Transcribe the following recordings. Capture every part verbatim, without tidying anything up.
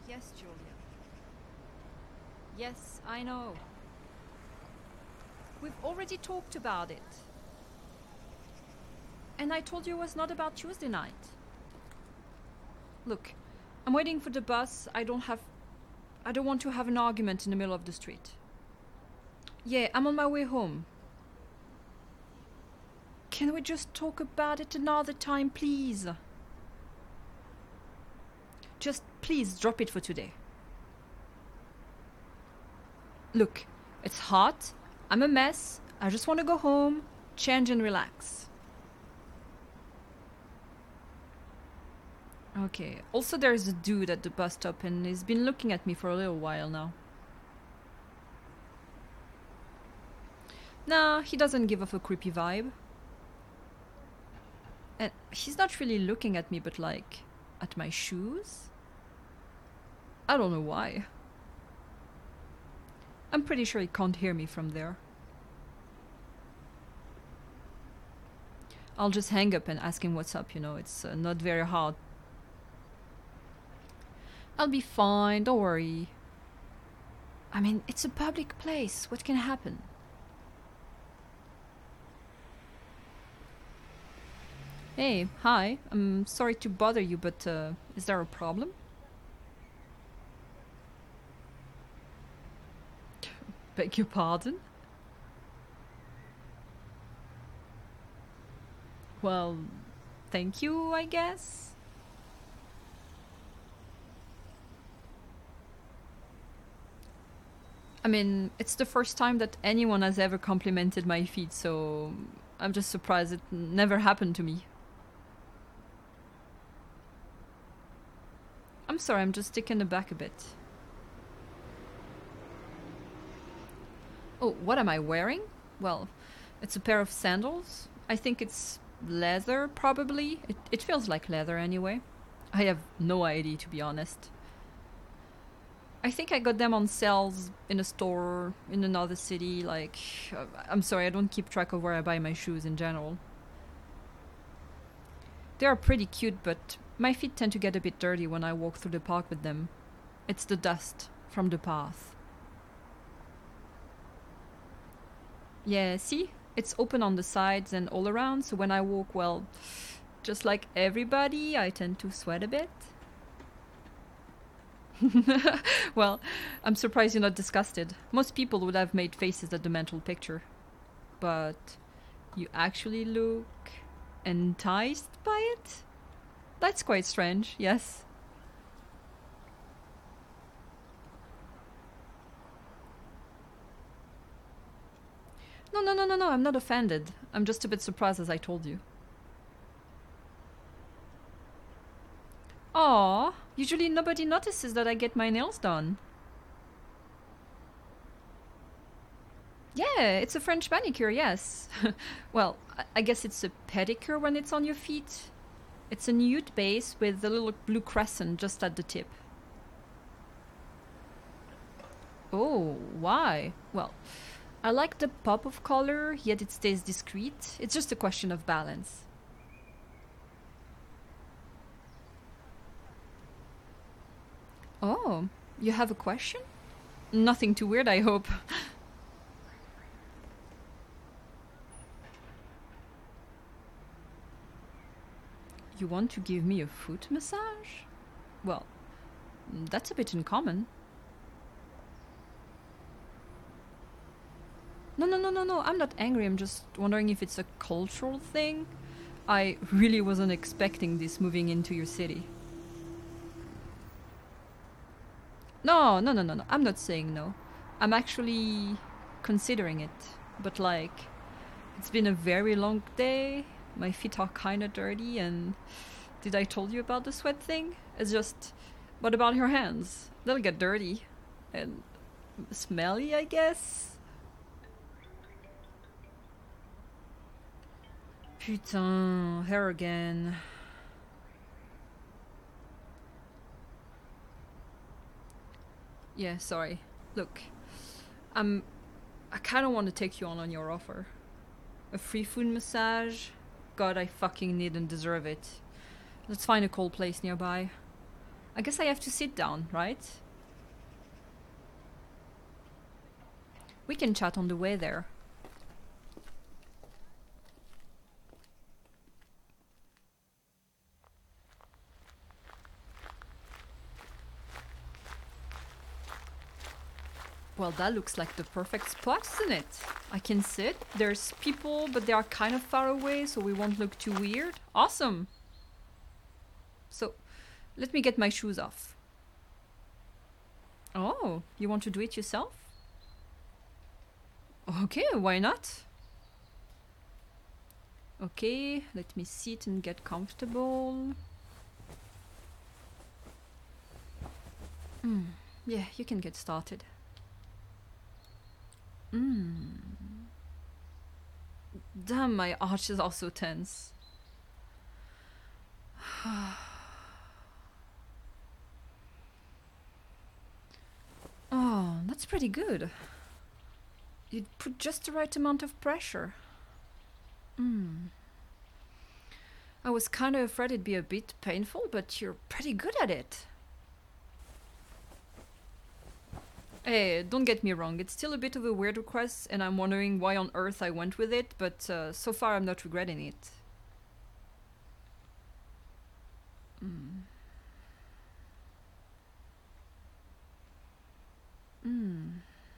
Yes, Julia. Yes, I know. We've already talked about it. And I told you it was not about Tuesday night. Look, I'm waiting for the bus. I don't have... I don't want to have an argument in the middle of the street. Yeah, I'm on my way home. Can we just talk about it another time, please? Just please drop it for today. Look, it's hot. I'm a mess. I just want to go home, change and relax. Okay. Also, there's a dude at the bus stop and he's been looking at me for a little while now. Nah, he doesn't give off a creepy vibe. And he's not really looking at me, but like, at my shoes? I don't know why. I'm pretty sure he can't hear me from there. I'll just hang up and ask him what's up, you know, it's uh, not very hard. I'll be fine, don't worry. I mean, it's a public place, what can happen? Hey, hi, I'm sorry to bother you, but uh, is there a problem? Beg your pardon? Well, thank you, I guess. I mean, it's the first time that anyone has ever complimented my feet, so I'm just surprised it never happened to me. I'm sorry, I'm just taken aback a bit. Oh, what am I wearing? Well, it's a pair of sandals. I think it's leather, probably. It, it feels like leather anyway. I have no idea, to be honest. I think I got them on sales in a store in another city, like... Uh, I'm sorry, I don't keep track of where I buy my shoes in general. They are pretty cute, but my feet tend to get a bit dirty when I walk through the park with them. It's the dust from the path. Yeah, see? It's open on the sides and all around, so when I walk, well, just like everybody, I tend to sweat a bit. Well, I'm surprised you're not disgusted. Most people would have made faces at the mental picture. But you actually look enticed by it? That's quite strange, yes. No, no, no, no, no, I'm not offended. I'm just a bit surprised, as I told you. Aw, usually nobody notices that I get my nails done. Yeah, it's a French manicure, yes. Well, I guess it's a pedicure when it's on your feet. It's a nude base with a little blue crescent just at the tip. Oh, why? Well, I like the pop of color, yet it stays discreet. It's just a question of balance. Oh, you have a question? Nothing too weird, I hope. You want to give me a foot massage? Well, that's a bit uncommon. No, no, no, no, no, I'm not angry. I'm just wondering if it's a cultural thing. I really wasn't expecting this moving into your city. No, no, no, no, no. I'm not saying no. I'm actually considering it. But like, it's been a very long day. My feet are kinda dirty and... Did I told you about the sweat thing? It's just... What about your hands? They'll get dirty. And... smelly, I guess? Putain, her again. Yeah, sorry. Look, I'm... I kinda want to take you on on your offer. A free foot massage? God, I fucking need and deserve it. Let's find a cold place nearby. I guess I have to sit down, right? We can chat on the way there. Well, that looks like the perfect spot, isn't it? I can sit. There's people, but they are kind of far away, so we won't look too weird. Awesome! So, let me get my shoes off. Oh, you want to do it yourself? Okay, why not? Okay, let me sit and get comfortable. Mm, yeah, you can get started. Mm. Damn, my arches are so tense. Oh, that's pretty good. You'd put just the right amount of pressure. Mm. I was kind of afraid it'd be a bit painful, but you're pretty good at it. Hey, don't get me wrong, it's still a bit of a weird request, and I'm wondering why on earth I went with it, but uh, so far I'm not regretting it. Mm. Mm.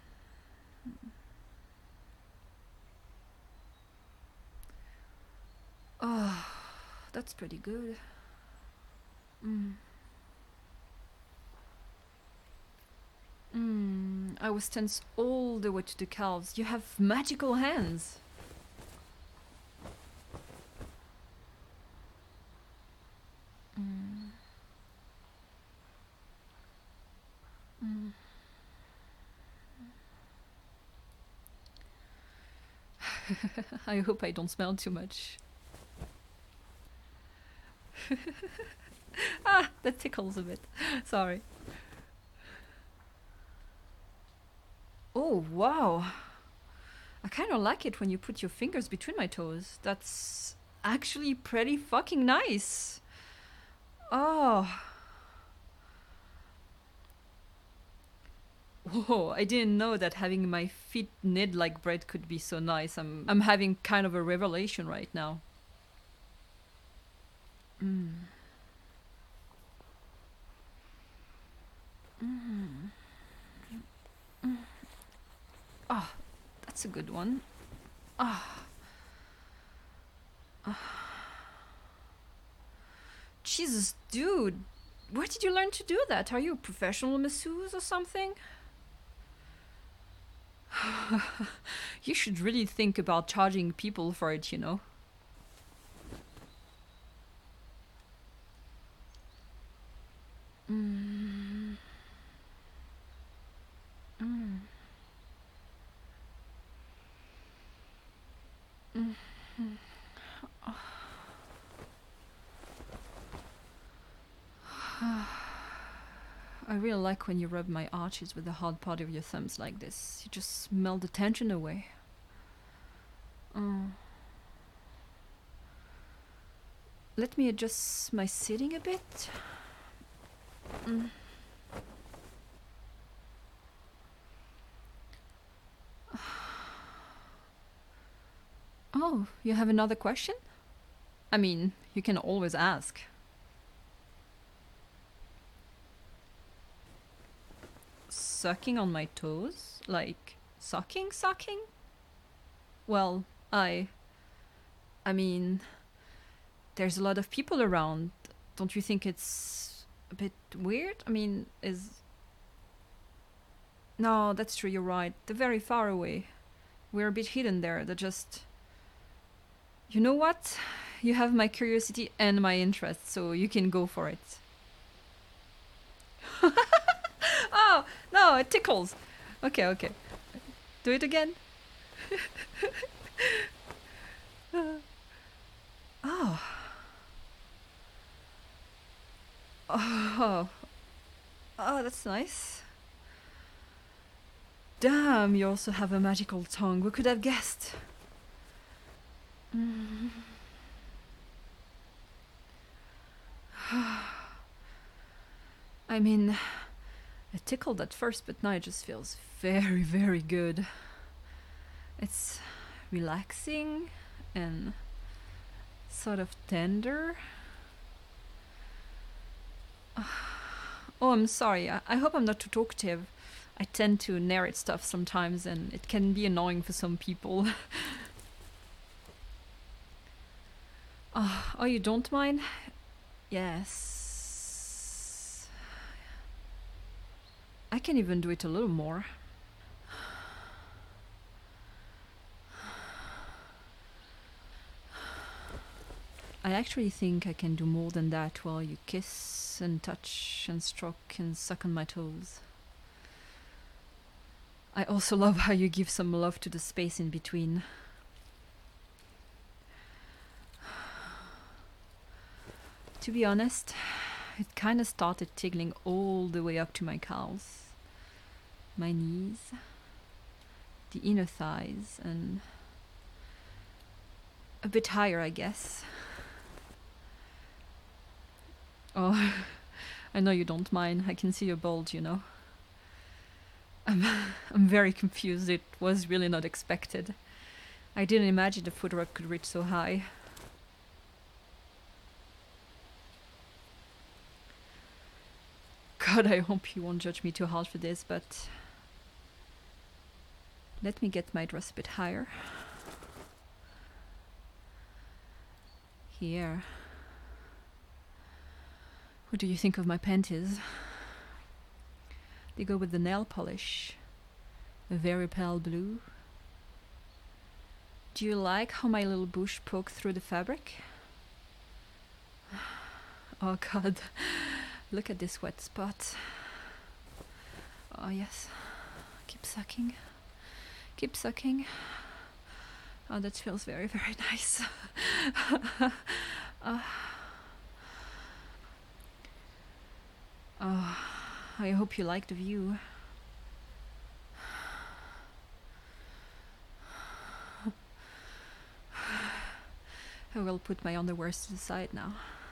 Oh, that's pretty good. Mm. Mm. I was tense all the way to the calves. You have magical hands. Mm. Mm. I hope I don't smell too much. Ah, that tickles a bit. Sorry. Oh, wow. I kind of like it when you put your fingers between my toes. That's actually pretty fucking nice. Oh. Whoa, I didn't know that having my feet knit like bread could be so nice. I'm I'm having kind of a revelation right now. Mm. Mm. Mm. Ah, that's a good one. Ah. Ah. Jesus, dude. Where did you learn to do that? Are you a professional masseuse or something? You should really think about charging people for it, you know. Mm. Mm. Mm. I really like when you rub my arches with the hard part of your thumbs like this. You just smell the tension away. Mm. Let me adjust my sitting a bit. Mm. Oh, you have another question? I mean, you can always ask. Sucking on my toes? Like, sucking, sucking? Well, I... I mean... There's a lot of people around. Don't you think it's a bit weird? I mean, is... No, that's true, you're right. They're very far away. We're a bit hidden there. They're just... You know what? You have my curiosity and my interest, so you can go for it. Oh, no, it tickles. Okay, okay. Do it again. Oh. Oh. Oh, that's nice. Damn, you also have a magical tongue. Who could have guessed? Mm. I mean, it tickled at first, but now it just feels very, very good. It's relaxing and sort of tender. Oh, I'm sorry. I, I hope I'm not too talkative. I tend to narrate stuff sometimes, and it can be annoying for some people. Oh, oh, you don't mind? Yes. I can even do it a little more. I actually think I can do more than that while you kiss and touch and stroke and suck on my toes. I also love how you give some love to the space in between. To be honest, it kind of started tickling all the way up to my calves, my knees, the inner thighs, and a bit higher, I guess. Oh, I know you don't mind. I can see your bulge, you know. I'm, I'm very confused. It was really not expected. I didn't imagine the foot rug could reach so high. God, I hope you won't judge me too hard for this, but let me get my dress a bit higher. Here. What do you think of my panties? They go with the nail polish. A very pale blue. Do you like how my little bush poked through the fabric? Oh God, look at this wet spot. Oh yes, keep sucking. Keep sucking. Oh, that feels very, very nice. uh. Oh, I hope you like the view. I will put my underwear to the side now.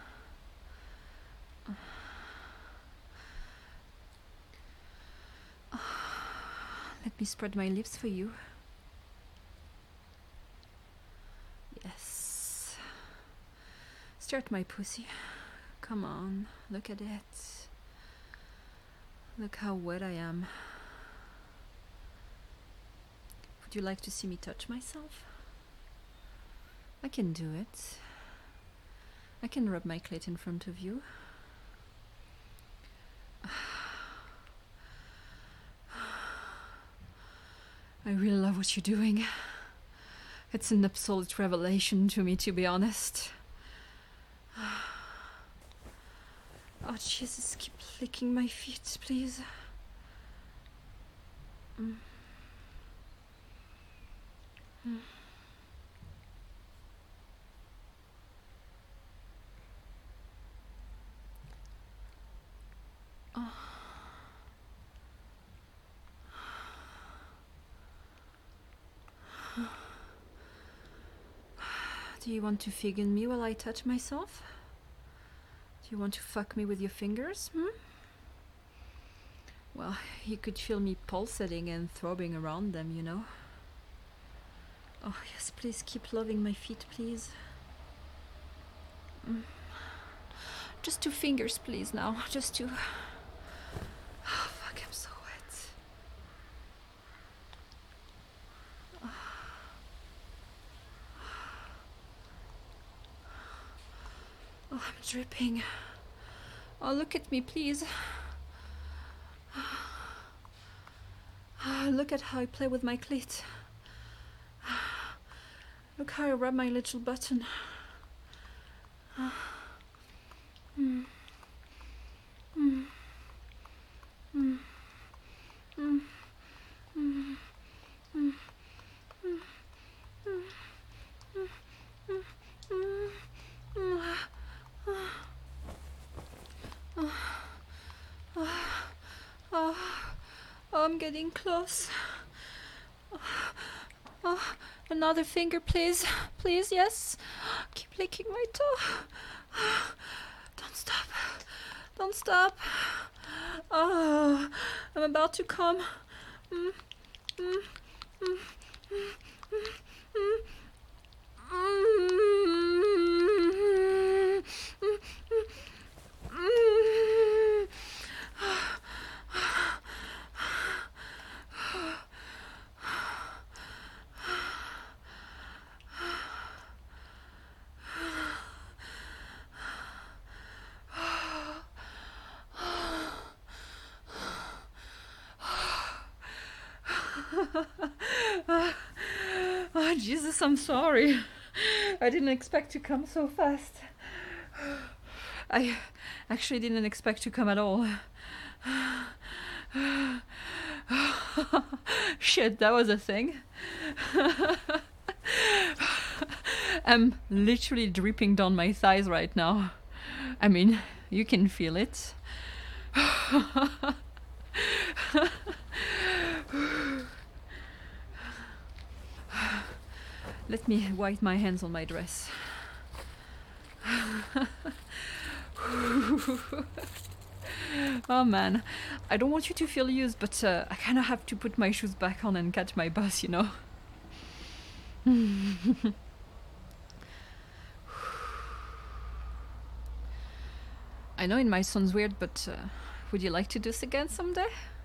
Let me spread my lips for you. Yes. Stare at my pussy. Come on, look at it. Look how wet I am. Would you like to see me touch myself? I can do it. I can rub my clit in front of you. I really love what you're doing. It's an absolute revelation to me, to be honest. Oh, Jesus, keep licking my feet, please. Mm. Mm. Oh. Do you want to fig in me while I touch myself? Do you want to fuck me with your fingers? Hmm? Well, you could feel me pulsating and throbbing around them, you know. Oh, yes, please keep loving my feet, please. Mm. Just two fingers, please, now. Just two. Oh, fuck, I'm so wet. Oh, I'm dripping. Oh, look at me, please. Oh, look at how I play with my clit. Look how I rub my little button. Mm. Mm. Mm. Mm. Mm. Mm. Mm. Mm. Mm. Mm. Oh. Oh. Oh. Oh, I'm getting close. Oh. Oh. Another finger, please. Please, yes. Keep licking my toe. Don't stop. Don't stop. Oh, I'm about to come. Mm, mm, mm, mm, mm, mm. Oh, Jesus, I'm sorry. I didn't expect to come so fast. I actually didn't expect to come at all. Shit, that was a thing. I'm literally dripping down my thighs right now. I mean, you can feel it. Let me wipe my hands on my dress. Oh man, I don't want you to feel used, but uh, I kind of have to put my shoes back on and catch my bus, you know? I know it might sound weird, but uh, would you like to do this again someday?